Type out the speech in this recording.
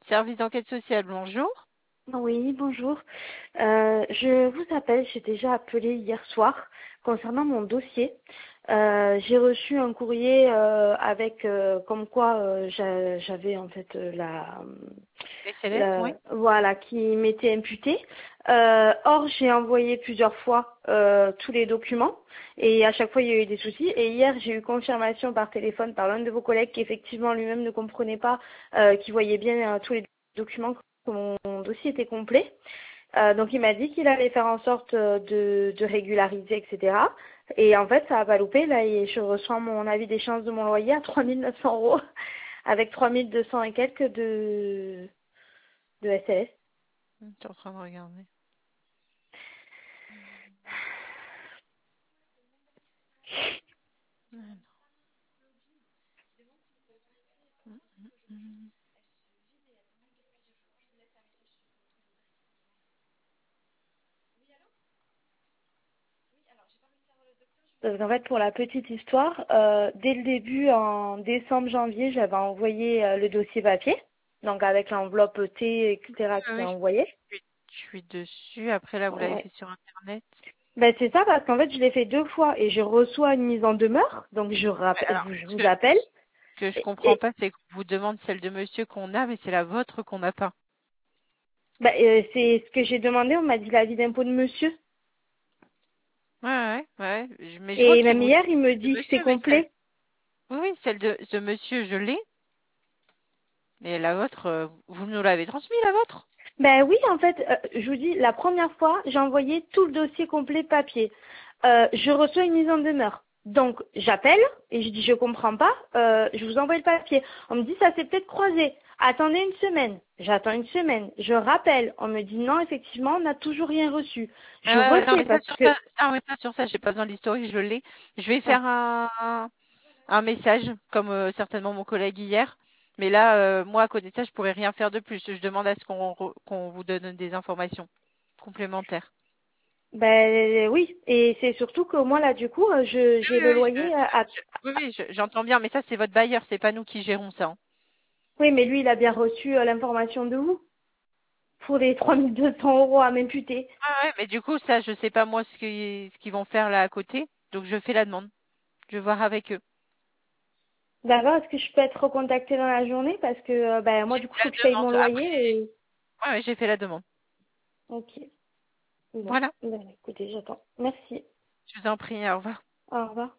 Service d'enquête sociale, bonjour. Oui, bonjour. Je vous appelle, j'ai déjà appelé hier soir concernant mon dossier. J'ai reçu un courrier avec comme quoi j'avais en fait SLS, oui. voilà qui m'était imputé. Or j'ai envoyé plusieurs fois tous les documents et à chaque fois il y a eu des soucis. Et hier j'ai eu confirmation par téléphone par l'un de vos collègues qu'effectivement lui-même ne comprenait pas, qu'il voyait bien tous les documents que mon dossier était complet. Donc il m'a dit qu'il allait faire en sorte de régulariser, etc. Et en fait, ça a pas loupé. Là, et je reçois mon avis d'échéance de mon loyer à 3 900 euros avec 3 200 et quelques de SLS. Je suis en train de regarder. Parce qu'en fait, pour la petite histoire, dès le début, en décembre, janvier, j'avais envoyé le dossier papier, donc avec l'enveloppe T, etc. qui Oui, est oui, envoyée. je suis dessus. Après, là, vous l'avez Ouais. fait sur Internet. Ben, c'est ça, parce qu'en fait, je l'ai fait 2 fois et je reçois une mise en demeure, donc Ouais, alors, je ce vous que, appelle. ce que je Et, comprends et pas, c'est qu'on vous demande celle de monsieur qu'on a, mais c'est la vôtre qu'on n'a pas. ben, c'est ce que j'ai demandé, on m'a dit l'avis d'impôt de monsieur. Ouais, ouais, ouais. Mais je vois Et qu'il même vous hier, demande il me celle de dit que c'est monsieur, mais celle. complet. Oui, oui, celle de monsieur, je l'ai. Mais la vôtre, vous nous l'avez transmis, la vôtre? Ben oui, en fait, je vous dis, la première fois, j'ai envoyé tout le dossier complet papier. Je reçois une mise en demeure. Donc, j'appelle et je dis, je comprends pas, je vous envoie le papier. On me dit, ça s'est peut-être croisé. Attendez une semaine. J'attends une semaine. Je rappelle. On me dit, non, effectivement, on n'a toujours rien reçu. Je Non, refais mais ça, parce sur que, ça, sur ça, j'ai pas besoin de l'historique, je l'ai. Je vais ah, faire un message, comme certainement mon collègue hier. Mais là, moi, à côté de ça, je pourrais rien faire de plus. Je demande à ce qu'on vous donne des informations complémentaires. ben oui. Et c'est surtout que moi, là, du coup, Oui, j'ai oui, le oui, loyer à. oui, oui, j'entends bien, mais ça, c'est votre bailleur, c'est pas nous qui gérons ça, hein. Oui, mais lui, il a bien reçu l'information de vous pour les 3 200 € à m'imputer. Ah ouais, mais du coup, ça, je sais pas moi ce qu'ils vont faire là à côté. Donc, je fais la demande. Je vais voir avec eux. D'accord, est-ce que je peux être recontactée dans la journée parce que ben, moi J'ai du coup fait il faut la que je paye mon demande. loyer Après, et ouais, ouais, j'ai fait la demande. ok. Bon, Voilà. ben, écoutez, j'attends. Merci. Je vous en prie, au revoir. Au revoir.